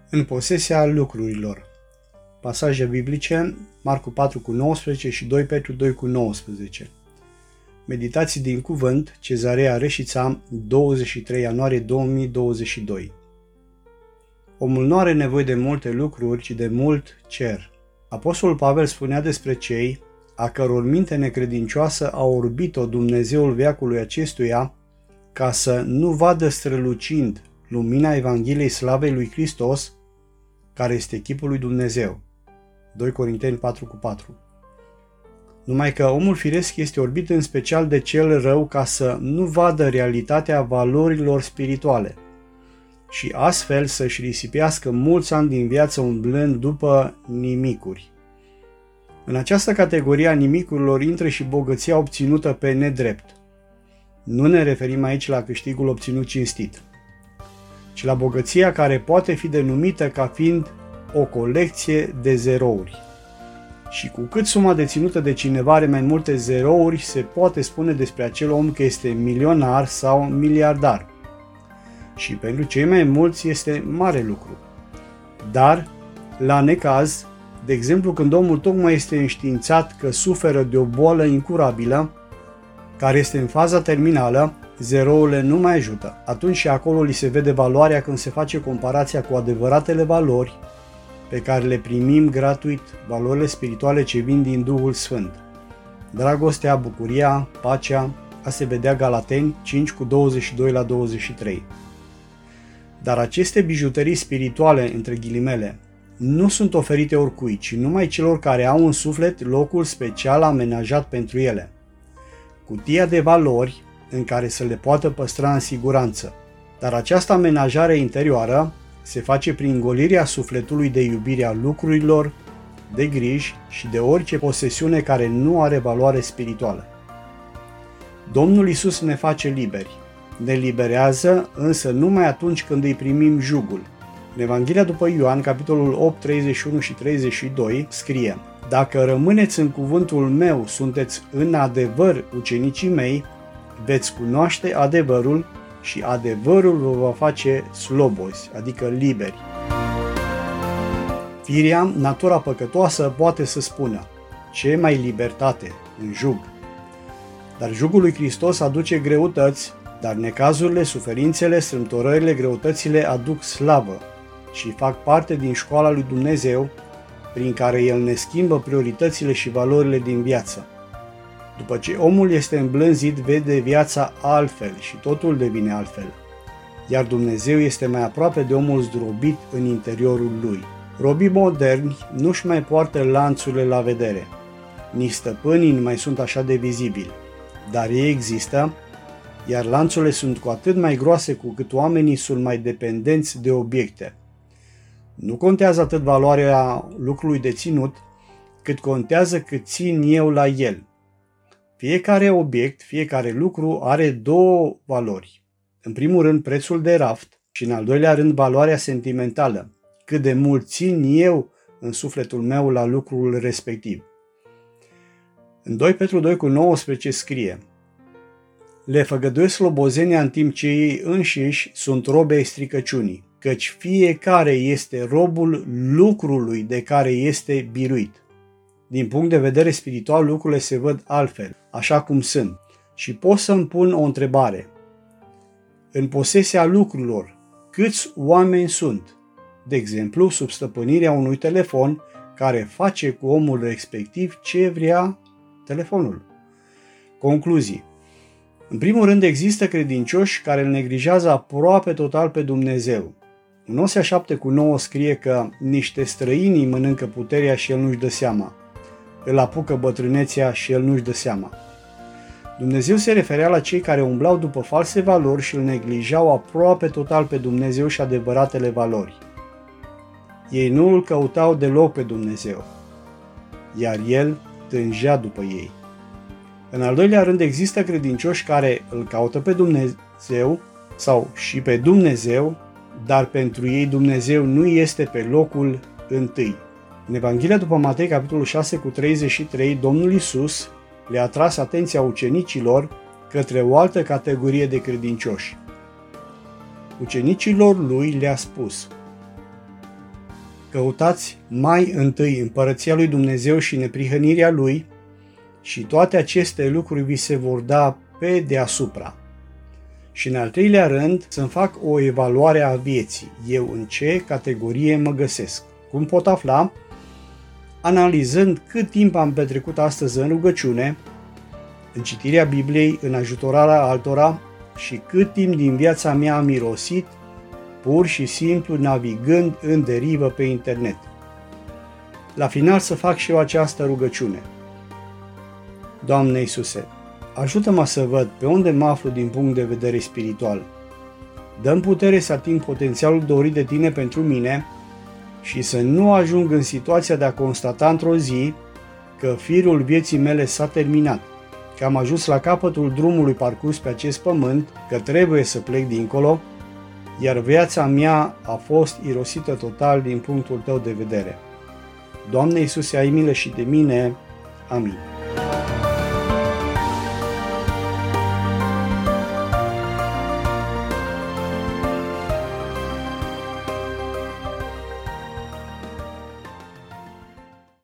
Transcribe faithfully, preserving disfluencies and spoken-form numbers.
În posesia lucrurilor. Pasaje biblice, Marcu patru cu nouăsprezece și doi Petru doi cu nouăsprezece. Meditații din cuvânt, Cezarea Reșița, douăzeci și trei ianuarie două mii douăzeci și doi. Omul nu are nevoie de multe lucruri, ci de mult cer. Apostolul Pavel spunea despre cei a căror minte necredincioasă a orbit-o Dumnezeul veacului acestuia, ca să nu vadă strălucind lumina Evangheliei slavei lui Hristos, care este chipul lui Dumnezeu. doi Corinteni patru cu patru. Numai că omul firesc este orbit în special de cel rău ca să nu vadă realitatea valorilor spirituale și astfel să-și risipească mulți ani din viață umblând după nimicuri. În această categorie a nimicurilor intră și bogăția obținută pe nedrept. Nu ne referim aici la câștigul obținut cinstit, ci la bogăția care poate fi denumită ca fiind o colecție de zerouri. Și cu cât suma deținută de cineva are mai multe zerouri, se poate spune despre acel om că este milionar sau miliardar. Și pentru cei mai mulți este mare lucru. Dar, la necaz, de exemplu când omul tocmai este înștiințat că suferă de o boală incurabilă, care este în faza terminală, zerourile nu mai ajută. Atunci și acolo li se vede valoarea când se face comparația cu adevăratele valori pe care le primim gratuit, valorile spirituale ce vin din Duhul Sfânt. Dragostea, bucuria, pacea, a se vedea Galateni cinci cu douăzeci și doi la douăzeci și trei. Dar aceste bijuterii spirituale, între ghilimele, nu sunt oferite oricui, ci numai celor care au în suflet locul special amenajat pentru ele. Cutia de valori în care să le poată păstra în siguranță. Dar această amenajare interioară se face prin golirea sufletului de iubirea lucrurilor, de griji și de orice posesiune care nu are valoare spirituală. Domnul Iisus ne face liberi. Ne liberează, însă numai atunci când îi primim jugul. În Evanghelia după Ioan, capitolul opt, treizeci și unu și treizeci și doi, scrie: Dacă rămâneți în cuvântul meu, sunteți în adevăr ucenicii mei, veți cunoaște adevărul și adevărul vă va face slobozi, adică liberi. Firea, natura păcătoasă, poate să spună: ce mai libertate în jug? Dar jugul lui Hristos aduce greutăți, dar necazurile, suferințele, strâmtorările, greutățile aduc slavă și fac parte din școala lui Dumnezeu, prin care El ne schimbă prioritățile și valorile din viață. După ce omul este îmblânzit, vede viața altfel și totul devine altfel, iar Dumnezeu este mai aproape de omul zdrobit în interiorul lui. Robii moderni nu-și mai poartă lanțurile la vedere, nici stăpânii nu mai sunt așa de vizibili, dar ei există, iar lanțurile sunt cu atât mai groase cu cât oamenii sunt mai dependenți de obiecte. Nu contează atât valoarea lucrului deținut, cât contează cât țin eu la el. Fiecare obiect, fiecare lucru are două valori. În primul rând prețul de raft și în al doilea rând valoarea sentimentală, cât de mult țin eu în sufletul meu la lucrul respectiv. În doi Petru doi cu nouăsprezece scrie: Le făgăduiesc slobozenia în timp ce ei înșiși sunt robe ai stricăciunii, căci fiecare este robul lucrului de care este biruit. Din punct de vedere spiritual, lucrurile se văd altfel, așa cum sunt. Și pot să-mi pun o întrebare. În posesia lucrurilor, câți oameni sunt? De exemplu, sub stăpânirea unui telefon care face cu omul respectiv ce vrea telefonul. Concluzii. În primul rând, există credincioși care îl neglijează aproape total pe Dumnezeu. În Osea șapte cu nouă scrie că niște străini mănâncă puterea și el nu-și dă seama. Îl apucă bătrânețea și el nu-și dă seama. Dumnezeu se referea la cei care umblau după false valori și îl neglijau aproape total pe Dumnezeu și adevăratele valori. Ei nu îl căutau deloc pe Dumnezeu, iar el tângea după ei. În al doilea rând, există credincioși care îl caută pe Dumnezeu sau și pe Dumnezeu, dar pentru ei Dumnezeu nu este pe locul întâi. În Evanghelia după Matei, capitolul șase cu treizeci și trei, Domnul Iisus le-a tras atenția ucenicilor către o altă categorie de credincioși. Ucenicilor lui le-a spus: Căutați mai întâi împărăția lui Dumnezeu și neprihănirea lui și toate aceste lucruri vi se vor da pe deasupra. Și în al treilea rând, să-mi fac o evaluare a vieții. Eu în ce categorie mă găsesc? Cum pot afla? Analizând cât timp am petrecut astăzi în rugăciune, în citirea Bibliei, în ajutorarea altora și cât timp din viața mea am mirosit, pur și simplu navigând în derivă pe internet. La final să fac și eu această rugăciune. Doamne Iisuse, ajută-mă să văd pe unde mă aflu din punct de vedere spiritual. Dă-mi putere să ating potențialul dorit de Tine pentru mine și să nu ajung în situația de a constata într-o zi că firul vieții mele s-a terminat, că am ajuns la capătul drumului parcurs pe acest pământ, că trebuie să plec dincolo, iar viața mea a fost irosită total din punctul Tău de vedere. Doamne Iisuse, ai milă și de mine. Amin.